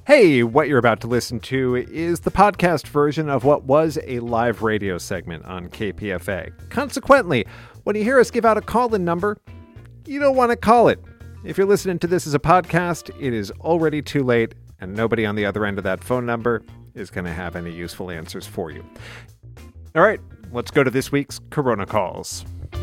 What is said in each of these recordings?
Hey, what you're about to listen to is the podcast version of what was a live radio segment on KPFA. Consequently, when you hear us give out a call-in number, you don't want to call it. If you're listening to this as a podcast, it is already too late, and nobody on the other end of that phone number is going to have any useful answers for you. All right, let's go to this week's Corona Calls.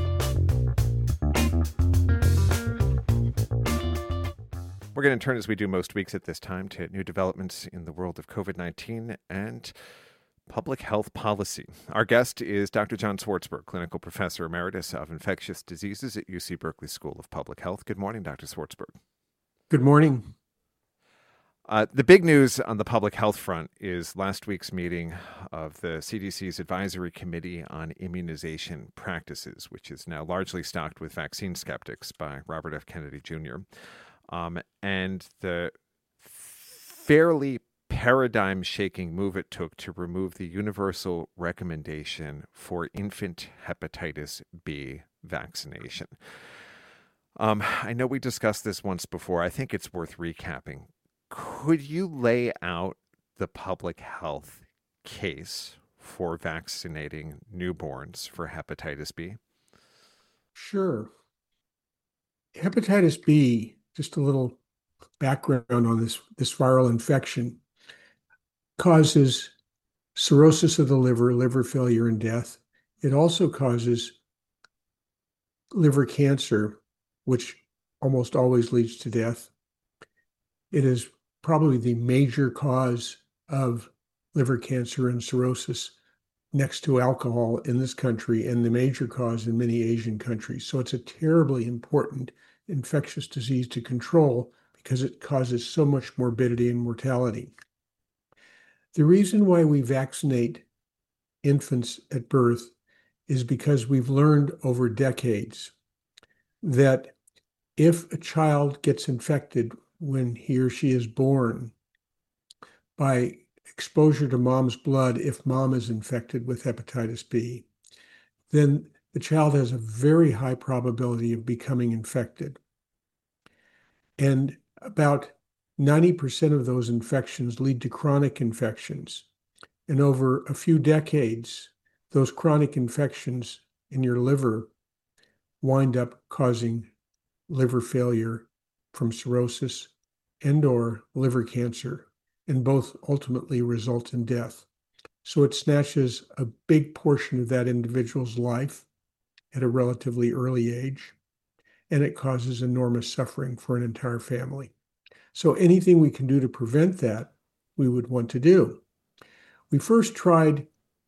We're going to turn, as we do most weeks at this time, to new developments in the world of COVID-19 and public health policy. Our guest is Dr. John Swartzberg, Clinical Professor Emeritus of Infectious Diseases at UC Berkeley School of Public Health. Good morning, Dr. Swartzberg. Good morning. The big news on the public health front is last week's meeting of the CDC's Advisory Committee on Immunization Practices, which is now largely stocked with vaccine skeptics by Robert F. Kennedy Jr., and the fairly paradigm-shaking move it took to remove the universal recommendation for infant hepatitis B vaccination. I know we discussed this once before. I think it's worth recapping. Could you lay out the public health case for vaccinating newborns for hepatitis B? Sure. Hepatitis B, just a little background on this viral infection, causes cirrhosis of the liver, liver failure, and death. It also causes liver cancer, which almost always leads to death. It is probably the major cause of liver cancer and cirrhosis next to alcohol in this country, and the major cause in many Asian countries. So it's a terribly important infectious disease to control because it causes so much morbidity and mortality. The reason why we vaccinate infants at birth is because we've learned over decades that if a child gets infected when he or she is born by exposure to mom's blood, if mom is infected with hepatitis B, then the child has a very high probability of becoming infected. And about 90% of those infections lead to chronic infections. And over a few decades, those chronic infections in your liver wind up causing liver failure from cirrhosis and/or liver cancer, and both ultimately result in death. So it snatches a big portion of that individual's life at a relatively early age, and it causes enormous suffering for an entire family. So anything we can do to prevent that, we would want to do. We first tried,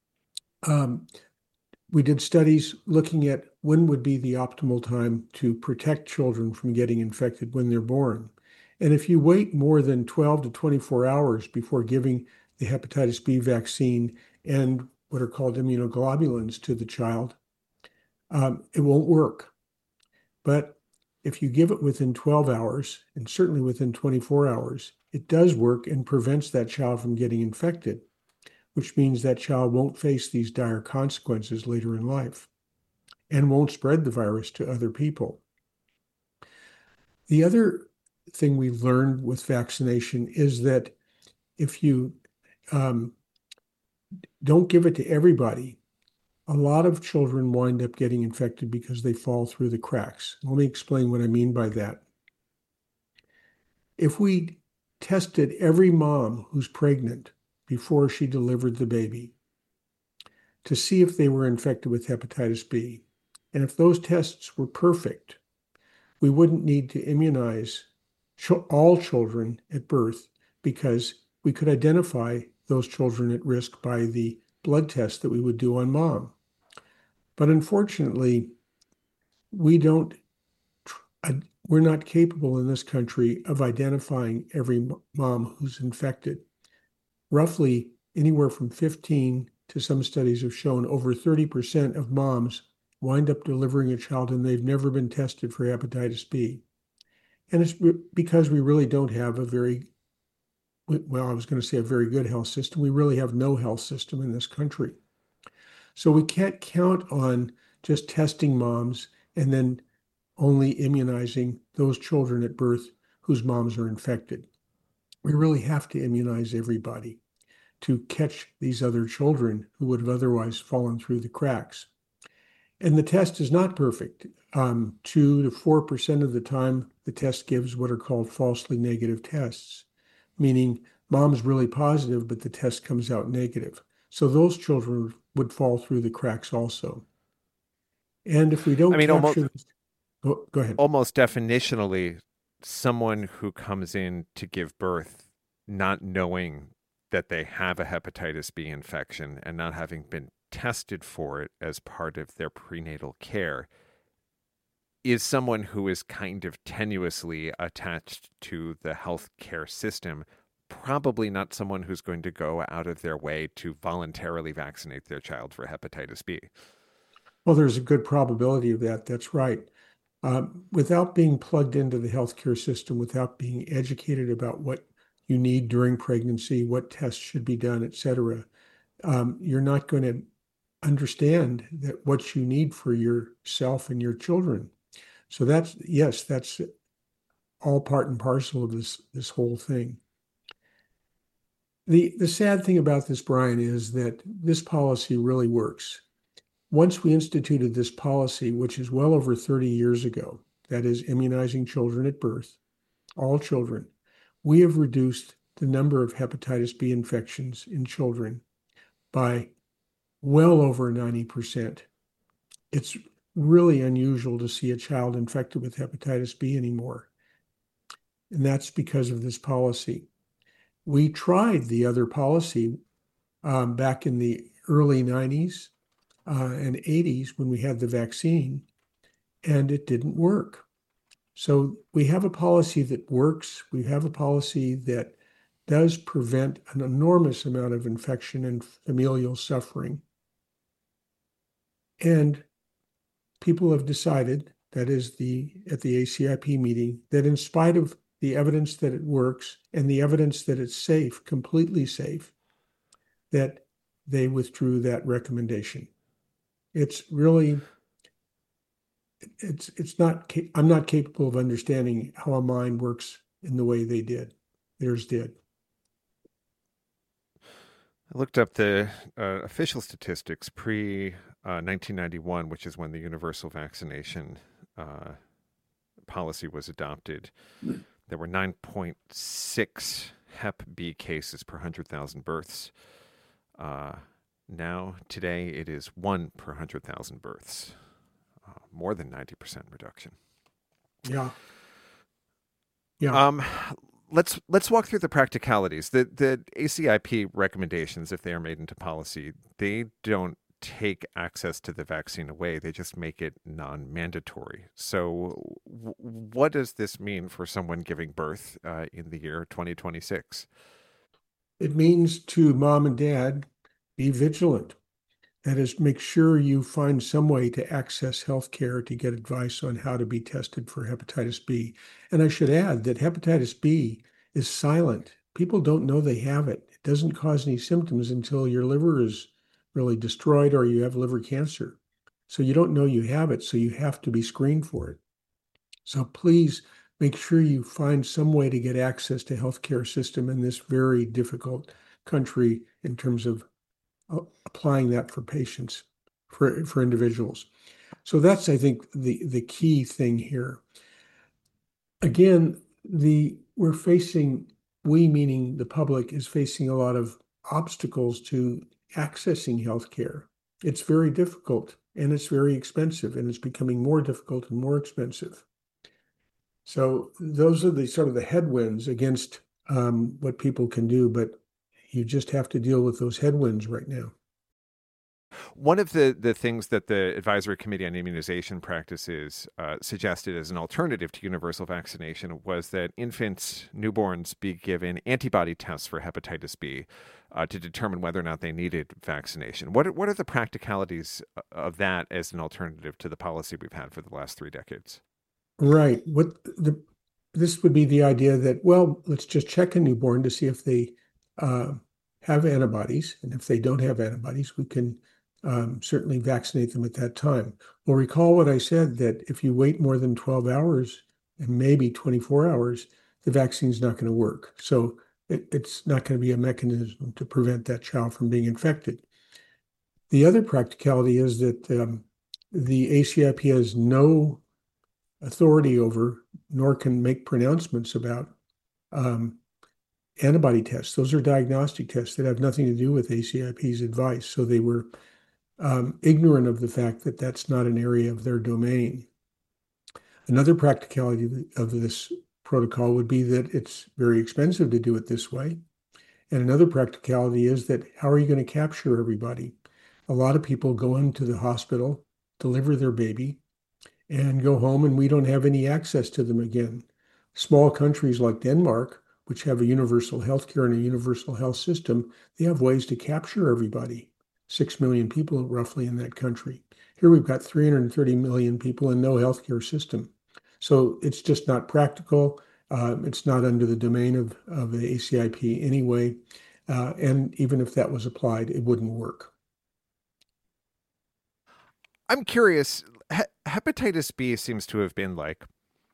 we did studies looking at when would be the optimal time to protect children from getting infected when they're born. And if you wait more than 12 to 24 hours before giving the hepatitis B vaccine and what are called immunoglobulins to the child, it won't work. But if you give it within 12 hours, and certainly within 24 hours, it does work and prevents that child from getting infected, which means that child won't face these dire consequences later in life and won't spread the virus to other people. The other thing we learned with vaccination is that if you don't give it to everybody, a lot of children wind up getting infected because they fall through the cracks. Let me explain what I mean by that. If we tested every mom who's pregnant before she delivered the baby to see if they were infected with hepatitis B, and if those tests were perfect, we wouldn't need to immunize all children at birth because we could identify those children at risk by the blood test that we would do on mom. But unfortunately, we're not capable in this country of identifying every mom who's infected. Roughly anywhere from 15 to some studies have shown over 30% of moms wind up delivering a child and they've never been tested for hepatitis B. And it's because we really don't have a very good health system. We really have no health system in this country. So we can't count on just testing moms and then only immunizing those children at birth whose moms are infected. We really have to immunize everybody to catch these other children who would have otherwise fallen through the cracks. And the test is not perfect. 2 to 4% of the time, the test gives what are called falsely negative tests, meaning mom's really positive, but the test comes out negative. So those children would fall through the cracks also. And if we I don't mean, almost capture this, go ahead. almost definitionally, someone who comes in to give birth not knowing that they have a hepatitis B infection and not having been tested for it as part of their prenatal care is someone who is kind of tenuously attached to the healthcare system, probably not someone who's going to go out of their way to voluntarily vaccinate their child for hepatitis B. Well, there's a good probability of that. That's right. Without being plugged into the healthcare system, without being educated about what you need during pregnancy, what tests should be done, et cetera, you're not going to understand that what you need for yourself and your children. So that's, yes, that's all part and parcel of this whole thing. The sad thing about this, Brian, is that this policy really works. Once we instituted this policy, which is well over 30 years ago, that is immunizing children at birth, all children, we have reduced the number of hepatitis B infections in children by well over 90%. It's really unusual to see a child infected with hepatitis B anymore. And that's because of this policy. We tried the other policy back in the early 90s and 80s when we had the vaccine, and it didn't work. So we have a policy that works. We have a policy that does prevent an enormous amount of infection and familial suffering. And people have decided, that is at the ACIP meeting, that in spite of the evidence that it works and the evidence that it's safe, completely safe, that they withdrew that recommendation. It's really, it's not, I'm not capable of understanding how a mind works in the way they did. Theirs did. I looked up the official statistics pre 1991, which is when the universal vaccination policy was adopted. There were 9.6 Hep B cases per 100,000 births. Now, today, it is 1 per 100,000 births. More than 90% reduction. Yeah. Yeah. Let's walk through the practicalities. The ACIP recommendations, if they are made into policy, they don't take access to the vaccine away. They just make it non-mandatory. So what does this mean for someone giving birth in the year 2026? It means to mom and dad, be vigilant. That is, make sure you find some way to access health care to get advice on how to be tested for hepatitis B. And I should add that hepatitis B is silent. People don't know they have it. It doesn't cause any symptoms until your liver is really destroyed or you have liver cancer. So you don't know you have it, so you have to be screened for it. So please make sure you find some way to get access to healthcare system in this very difficult country in terms of applying that for patients, for individuals. So that's, I think, the key thing here. Again, we meaning the public is facing a lot of obstacles to accessing healthcare. It's very difficult and it's very expensive, and it's becoming more difficult and more expensive. So those are the sort of the headwinds against what people can do, but you just have to deal with those headwinds right now. One of the things that the Advisory Committee on Immunization Practices suggested as an alternative to universal vaccination was that infants, newborns, be given antibody tests for hepatitis B to determine whether or not they needed vaccination. What are the practicalities of that as an alternative to the policy we've had for the last 3 decades? Right. This would be the idea that, well, let's just check a newborn to see if they have antibodies, and if they don't have antibodies, we can certainly vaccinate them at that time. Well, recall what I said, that if you wait more than 12 hours and maybe 24 hours, the vaccine's not going to work. So it's not going to be a mechanism to prevent that child from being infected. The other practicality is that the ACIP has no authority over, nor can make pronouncements about um, antibody tests. Those are diagnostic tests that have nothing to do with ACIP's advice. So they were ignorant of the fact that that's not an area of their domain. Another practicality of this protocol would be that it's very expensive to do it this way. And another practicality is that how are you going to capture everybody? A lot of people go into the hospital, deliver their baby, and go home, and we don't have any access to them again. Small countries like Denmark, which have a universal health care and a universal health system, they have ways to capture everybody. 6 million people roughly in that country. Here we've got 330 million people and no healthcare system. So it's just not practical. It's not under the domain of the ACIP anyway. And even if that was applied, it wouldn't work. I'm curious. Hepatitis B seems to have been like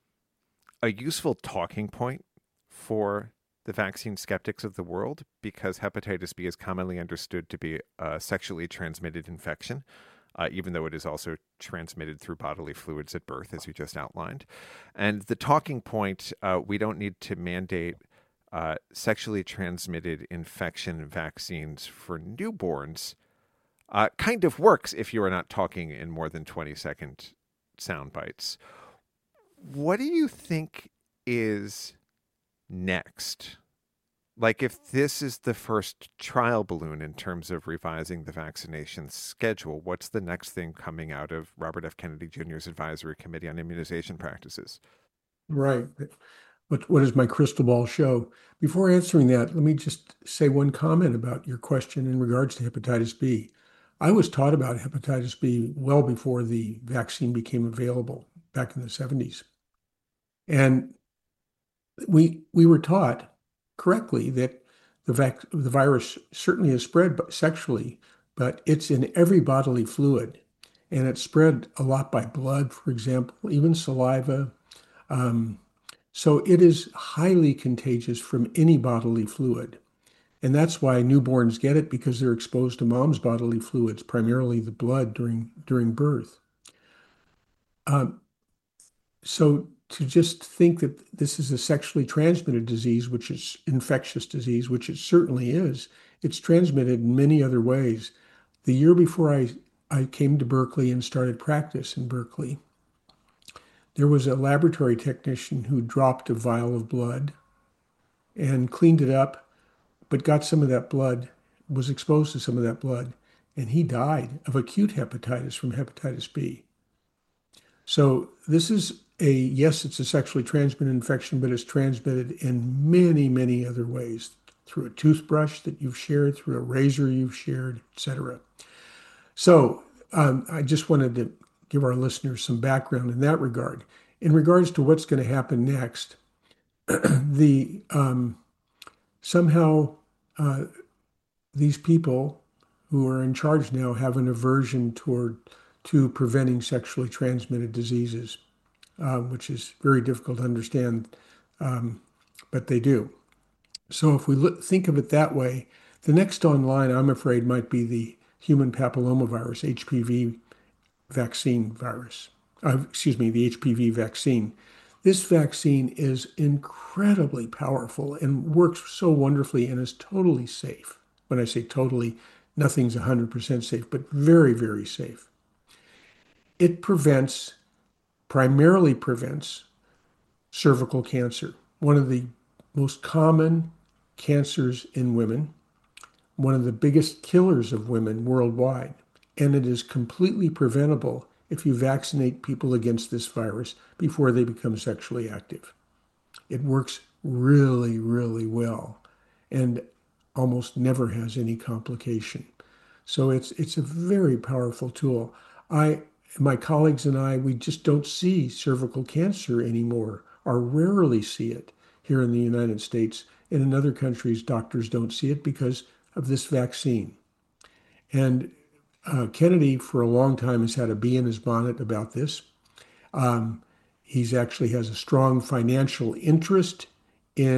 a useful talking point for the vaccine skeptics of the world because hepatitis B is commonly understood to be a sexually transmitted infection, even though it is also transmitted through bodily fluids at birth, as you just outlined. And the talking point, we don't need to mandate sexually transmitted infection vaccines for newborns, kind of works if you are not talking in more than 20-second sound bites. What do you think is next? Like, if this is the first trial balloon in terms of revising the vaccination schedule, what's the next thing coming out of Robert F. Kennedy Jr.'s Advisory Committee on Immunization Practices? Right. What does my crystal ball show? Before answering that, let me just say one comment about your question in regards to hepatitis B. I was taught about hepatitis B well before the vaccine became available back in the 70s. And we were taught correctly that the virus certainly is spread sexually, but it's in every bodily fluid. And it's spread a lot by blood, for example, even saliva. So it is highly contagious from any bodily fluid. And that's why newborns get it because they're exposed to mom's bodily fluids, primarily the blood during birth. Um, so to just think that this is a sexually transmitted disease, which is infectious disease, which it certainly is, it's transmitted in many other ways. The year before I came to Berkeley and started practice in Berkeley, there was a laboratory technician who dropped a vial of blood and cleaned it up, but got some of that blood, was exposed to some of that blood, and he died of acute hepatitis from hepatitis B. So this is yes, it's a sexually transmitted infection, but it's transmitted in many, many other ways, through a toothbrush that you've shared, through a razor you've shared, etc. So I just wanted to give our listeners some background in that regard. In regards to what's going to happen next, the somehow these people who are in charge now have an aversion to preventing sexually transmitted diseases, which is very difficult to understand, but they do. So if we think of it that way, the next online, I'm afraid, might be the human papillomavirus, HPV vaccine virus. Excuse me, the HPV vaccine. This vaccine is incredibly powerful and works so wonderfully and is totally safe. When I say totally, nothing's 100% safe, but very, very safe. It primarily prevents cervical cancer, one of the most common cancers in women, one of the biggest killers of women worldwide. And it is completely preventable if you vaccinate people against this virus before they become sexually active. It works really, really well and almost never has any complication. So it's a very powerful tool. My colleagues and I, we just don't see cervical cancer anymore, or rarely see it here in the United States. And in other countries, doctors don't see it because of this vaccine. And Kennedy, for a long time, has had a bee in his bonnet about this. He's actually has a strong financial interest in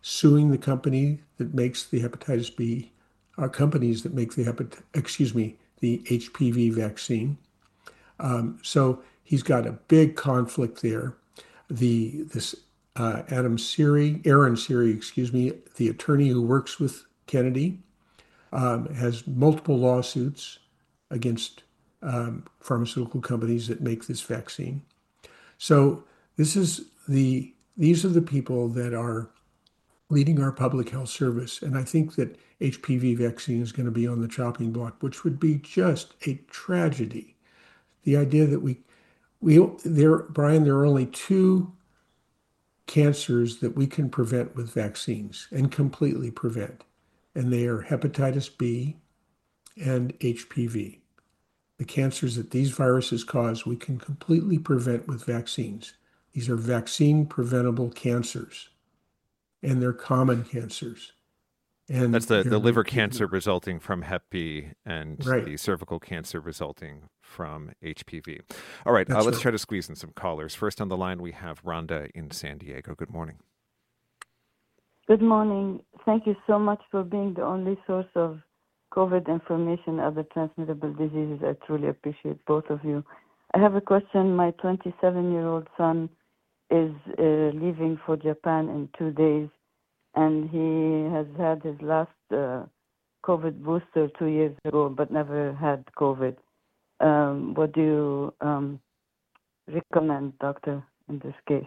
suing the company that makes the hepatitis B, companies that make the HPV vaccine. So he's got a big conflict there. This Aaron Siri, the attorney who works with Kennedy, has multiple lawsuits against pharmaceutical companies that make this vaccine. So these are the people that are leading our public health service. And I think that HPV vaccine is going to be on the chopping block, which would be just a tragedy. The idea that Brian, there are only two cancers that we can prevent with vaccines and completely prevent, and they are hepatitis B and HPV. The cancers that these viruses cause, we can completely prevent with vaccines. These are vaccine preventable cancers, and they're common cancers. And That's the liver cancer resulting from Hep B and right. the cervical cancer resulting from HPV. All right, let's try to squeeze in some callers. First on the line, we have Rhonda in San Diego. Good morning. Good morning. Thank you so much for being the only source of COVID information, other transmittable diseases. I truly appreciate both of you. I have a question. My 27-year-old son is leaving for Japan in 2 days, and he has had his last COVID booster 2 years ago, but never had COVID. What do you recommend, doctor, in this case?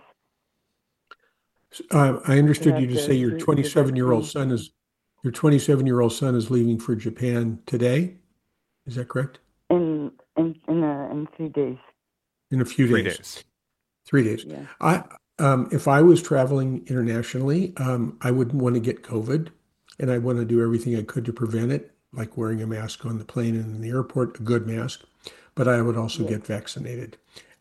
I understood you to say your 27-year-old son is leaving for Japan today. Is that correct? In 3 days. In a few days. 3 days. 3 days. Yeah. If I was traveling internationally, I wouldn't want to get COVID, and I want to do everything I could to prevent it, like wearing a mask on the plane and in the airport, a good mask. But I would also get vaccinated.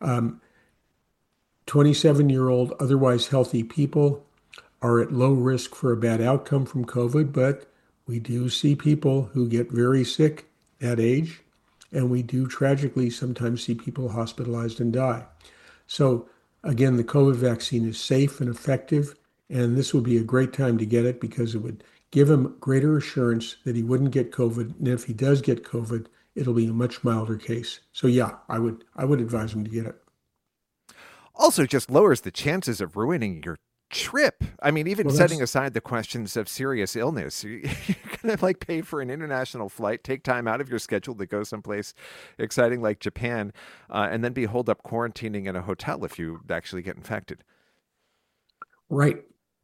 27-year-old, otherwise healthy people are at low risk for a bad outcome from COVID, but we do see people who get very sick at age, and we do tragically sometimes see people hospitalized and die. So again, the COVID vaccine is safe and effective, and this would be a great time to get it because it would give him greater assurance that he wouldn't get COVID, and if he does get COVID, it'll be a much milder case. So yeah, I would advise him to get it. Also just lowers the chances of ruining your trip. I mean, even setting aside the questions of serious illness, you're going to pay for an international flight, take time out of your schedule to go someplace exciting like Japan, and then be holed up quarantining in a hotel if you actually get infected. Right.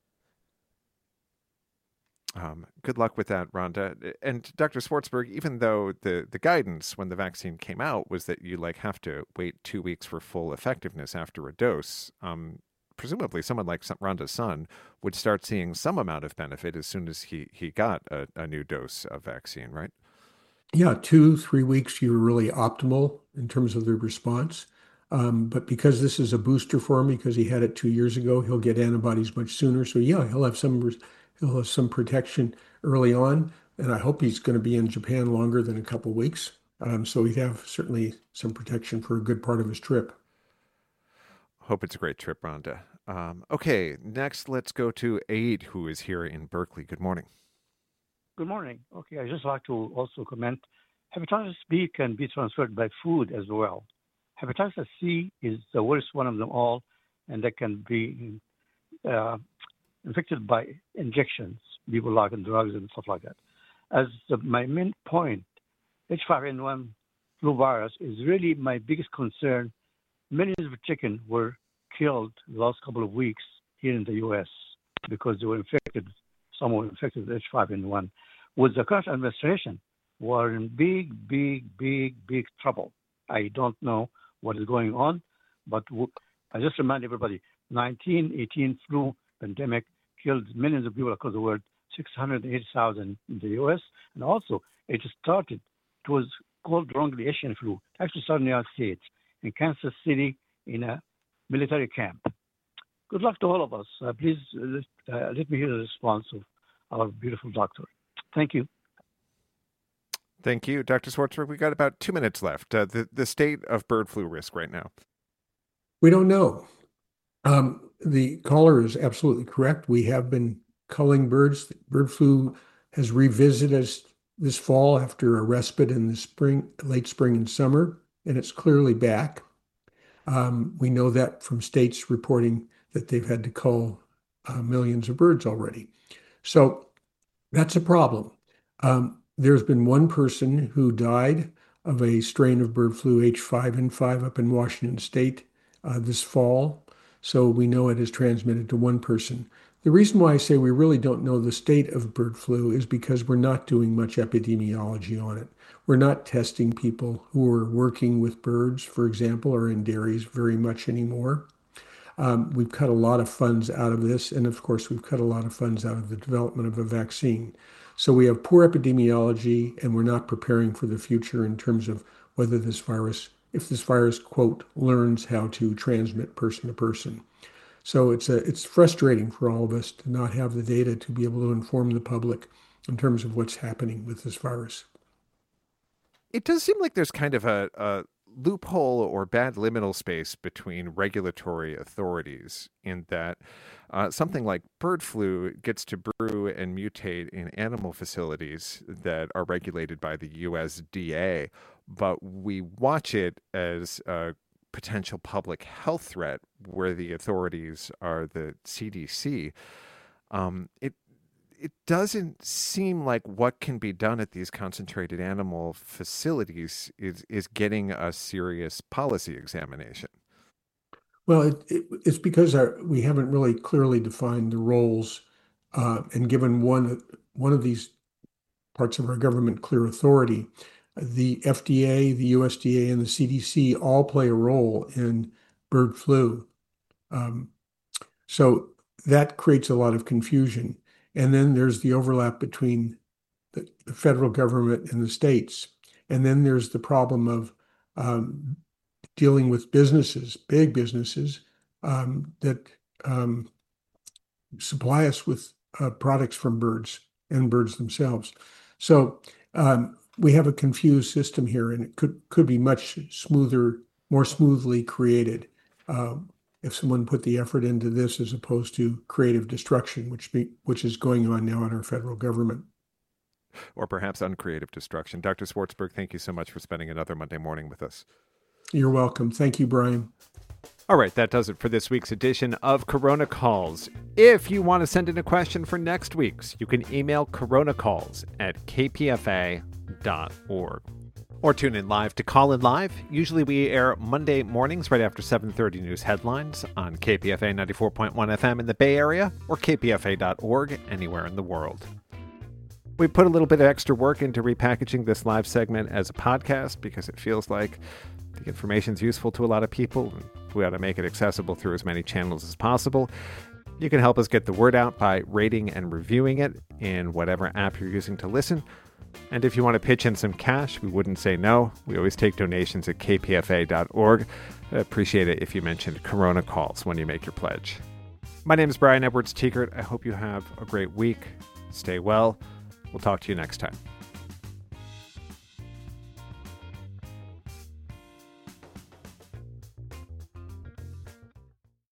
Good luck with that, Rhonda. And Dr. Swartzberg, even though the guidance when the vaccine came out was that you have to wait 2 weeks for full effectiveness after a dose, presumably someone like Rhonda's son would start seeing some amount of benefit as soon as he got a new dose of vaccine, right? Yeah, 2-3 weeks, you're really optimal in terms of the response. But because this is a booster for him, because he had it 2 years ago, he'll get antibodies much sooner. So yeah, he'll have some protection early on, and I hope he's going to be in Japan longer than a couple of weeks. So he'd have certainly some protection for a good part of his trip. Hope it's a great trip, Rhonda. Okay, next let's go to Aid, who is here in Berkeley. Good morning. Good morning. Okay, I'd just like to also comment. Hepatitis B can be transferred by food as well. Hepatitis C is the worst one of them all, and that can be infected by injections, people like in drugs and stuff like that. As my main point, H5N1 flu virus is really my biggest concern. Millions of chicken were killed the last couple of weeks here in the U.S. because they were infected. Some were infected with H5N1. With the current administration, we're in big trouble. I don't know what is going on, but I just remind everybody, 1918 flu pandemic killed millions of people across the world, 680,000 in the U.S. And also, it was called wrongly Asian flu. It actually started in the United States, in Kansas City, in a military camp. Good luck to all of us. Please let me hear the response of our beautiful doctor. Thank you. Thank you, Dr. Swartzberg. We got about 2 minutes left. The state of bird flu risk right now. We don't know. The caller is absolutely correct. We have been culling birds. Bird flu has revisited us this fall after a respite in the spring, late spring and summer, and it's clearly back. We know that from states reporting that they've had to cull millions of birds already. So that's a problem. There's been one person who died of a strain of bird flu H5N5 up in Washington State this fall. So we know it is transmitted to one person. The reason why I say we really don't know the state of bird flu is because we're not doing much epidemiology on it. We're not testing people who are working with birds, for example, or in dairies very much anymore. We've cut a lot of funds out of this, and of course, we've cut a lot of funds out of the development of a vaccine. So we have poor epidemiology, and we're not preparing for the future in terms of whether this virus, if this virus, quote, learns how to transmit person to person. So it's frustrating for all of us to not have the data to be able to inform the public in terms of what's happening with this virus. It does seem like there's kind of a loophole or bad liminal space between regulatory authorities in that something like bird flu gets to brew and mutate in animal facilities that are regulated by the USDA, but we watch it as a potential public health threat where the authorities are the CDC. It doesn't seem like what can be done at these concentrated animal facilities is getting a serious policy examination. Well, it's because we haven't really clearly defined the roles and given one of these parts of our government clear authority. The FDA, the USDA, and the CDC all play a role in bird flu. So that creates a lot of confusion. And then there's the overlap between the federal government and the states. And then there's the problem of dealing with businesses, big businesses, that supply us with products from birds and birds themselves. So we have a confused system here, and it could be much smoother, more smoothly created if someone put the effort into this as opposed to creative destruction, which is going on now in our federal government. Or perhaps uncreative destruction. Dr. Swartzberg, thank you so much for spending another Monday morning with us. You're welcome. Thank you, Brian. All right, that does it for this week's edition of Corona Calls. If you want to send in a question for next week's, you can email coronacalls@kpfa.org. Or tune in live to Call In Live. Usually we air Monday mornings right after 7:30 news headlines on KPFA 94.1 FM in the Bay Area or kpfa.org anywhere in the world. We put a little bit of extra work into repackaging this live segment as a podcast because it feels like the information is useful to a lot of people, and we ought to make it accessible through as many channels as possible. You can help us get the word out by rating and reviewing it in whatever app you're using to listen. And if you want to pitch in some cash, we wouldn't say no. We always take donations at kpfa.org. I appreciate it if you mentioned Corona Calls when you make your pledge. My name is Brian Edwards Tiekert. I hope you have a great week. Stay well. We'll talk to you next time.